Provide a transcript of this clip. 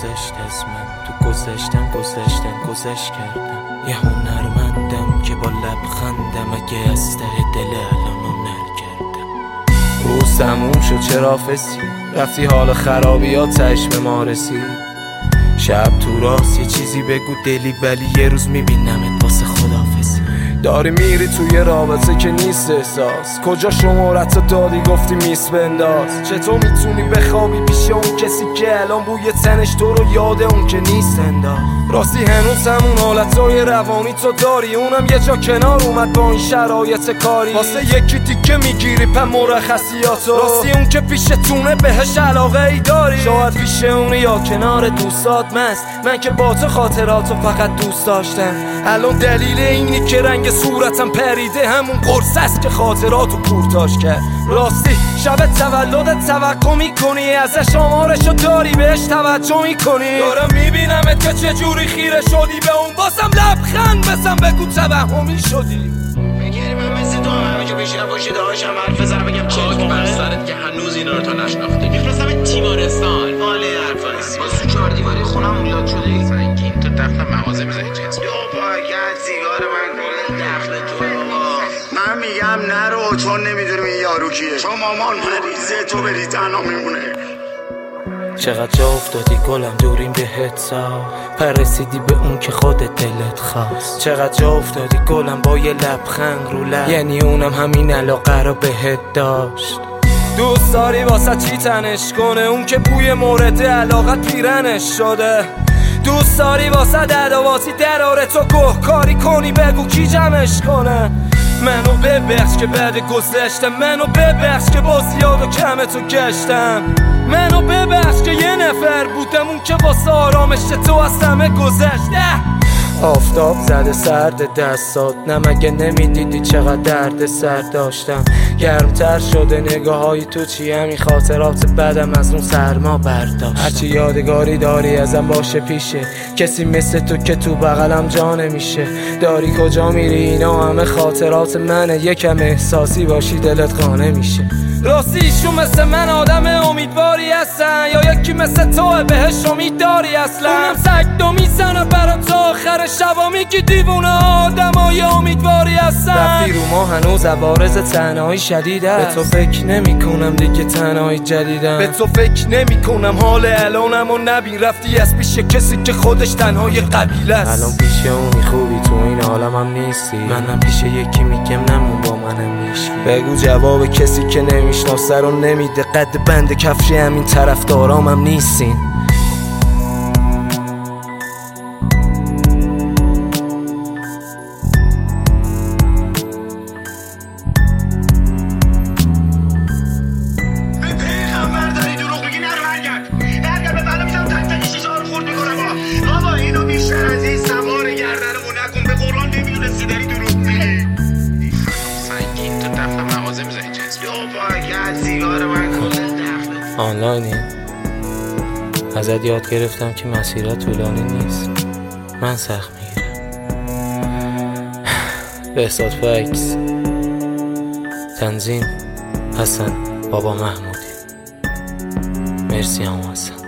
گذشت از من، تو گذشت کردم. یه هنرمندم که با لبخندم اگه از ته دل الان هنر کردم. روز تموم شد چرا فسی رفتی حال خرابیات چشم ما رسید. شب تو راست یه چیزی بگو دلی ولی یه روز میبینمت واسه خدافزی. داری میری توی رابطه که نیست احساس، کجا شمارتو دادی گفتی میس بنداز. چطور میتونی بخوابی پیش اون کسی که الان بوی تنش تو رو یاد اون که نیست انداز. راستی هنوز همون حالتای روانی تو داری، اونم یه جا کنار اومد با این شرایط کاری. واسه یکی دیگه میگیری پا مرخصیاتو، راستی اون که پیشتونه بهش علاقه ای داری. شاید پیش اونه یا کنار دوستات مست، من که با تو خاطراتو فقط دوست داشتم. الان دلیل اینی که رنگ صورتم پریده همون قرص است که خاطراتو کورتاش کرد. راستی شب تولدت توقع میکنی ازش آمارشو داری بهش توجه میکنی. دارم میبینمت که چجوری خیره شدی به اون، بازم لبخند بزن بگو توهمی شدی. بگیری من مثل تو همه جو بشینم پشت داشتم حرف بزنم بگم خاک بر سرت که هنوز اینا رو تا نشناخته. میفرستم تیمارستان ماله حرفاست با سو 4 دیواری خونم اولاد شده. سنگین تو دفتر مغازه میذاری جنس بیا پاکت سیگار من کل دخل تو. من میگم نرو چون نمیدونم این یارو کیه، چون مامان مریضه تو بری تنها میمونه. چقدر جا افتادی گلم دوریم بهت سا، پرسیدی به اون که خودت دلت خواست. چقدر جا افتادی گلم با یه لبخند رو لب، یعنی اونم همین علاقه رو بهت داشت. دوست داری واسه چی تنش کنه اون که بوی مورد علاقت پیرنش شده. دوست داری واسه عداواتی دراره تو گوه کاری کنی بگو کی جمعش کنه. منو ببخش که بعد گذشتم، منو ببخش که با زیاد و کم تو گشتم. منو ببخش که یه نفر بودم اون که واسه آرامش تو از همه گذشته. آفتاب زده سرد دستات، نه مگه نمیدیدی چقدر درد سر داشتم. گرمتر شده نگاه های تو چی همین خاطرات بدم از اون سرما برداشتم. هرچی یادگاری داری ازم باشه پیشه، کسی مثل تو که تو بغلم جا نمیشه. داری کجا میری اینا همه خاطرات منه، یکم احساسی باشی دلت خانه میشه. راستی ایشون مثل من آدم امیدواری هستن یا یکی مثل تو بهش امید داری اصلا؟ اونم سگدو میزنه برا تا آخر شبا میگی دیوونه آدم های امیدواری هستن. رفتی رو ما هنوز عوارض تنهایی شدید است، به تو فکر نمی کنم دیگه تنهایی جدیدم. به تو فکر نمی کنم حال الانم و نبین رفتی از پیش کسی که خودش تنهای قبیله است. الان پیش اونی خوبی تو این عالمم نیستی، منم پیش یکی میگم نمون با منم میشی. بگو جواب کسی که نمیشناسه رو نمیده، قد بند کفشی همین طرفدارامم نیستین. آنلاینی ازت یاد گرفتم که مسیرت طولانی نیست، من سخت میگیرم. بهزاد فکس، تنظیم حسن بابا محمودی. مرسی هم حسن.